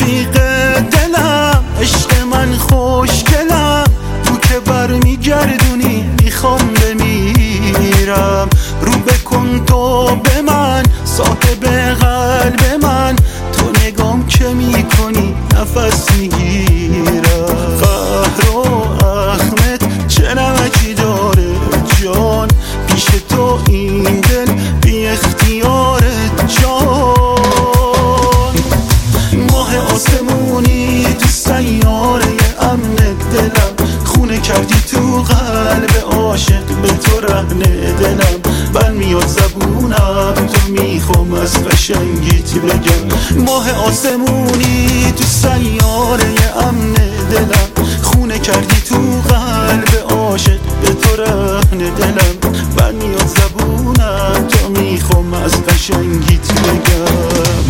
رفیق دلم، عشق من خوشگلم، تو که برمیگردونی میخوام بمیرم. رو بکن تو به من، صاحب قلب من، تو نگام که میکنی نفس میگیرم. قهر و اخمت چه نمکی داره جان، پیش تو این دل بی اختیارت جان. ماه آسمونی تو سیاره امن دلم، خونه کردی تو قلب عاشق، به تو رهن دلم. بل میاد زبونم تو میخوام از قشنگیت بگم. ماه آسمونی تو سیاره امن دلم، خونه کردی تو قلب عاشق، به تو رهن دلم. بل میاد زبونم تو میخوام از قشنگیت بگم.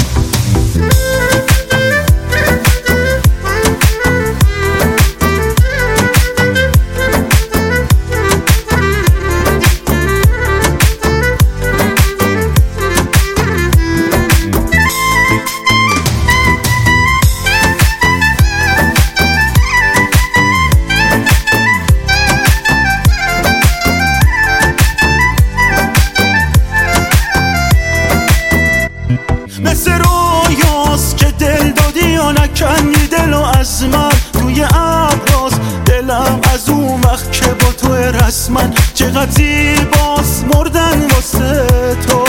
مثل رویاست که دل دادی یا نکندی دلو از من، توی ابراز دلم از اون وقت که با تو رسمن. چقدر زیباست مردن واسه تو.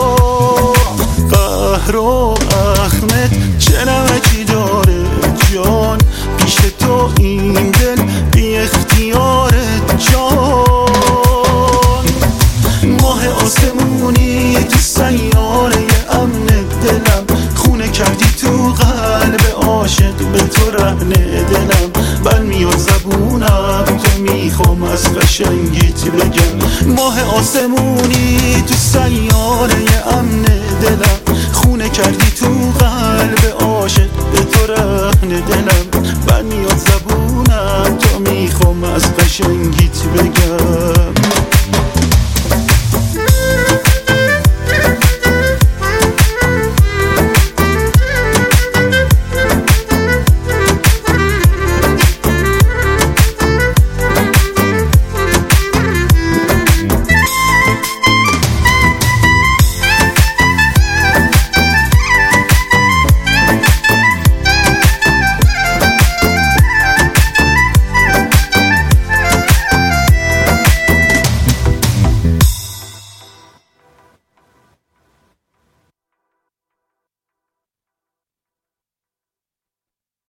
قهر و اخمت چه نمکی داره جان، پیش تو این دل بی اختیارت جان. ماه آسمونی تو سیاره امن دلم، خونه کردی تو قلب عاشق، به تو رهن دلم. بل میاد زبونم تو میخوام از قشنگیت بگم. ماه آسمونی تو سیاره امن دلم، خونه کردی تو قلب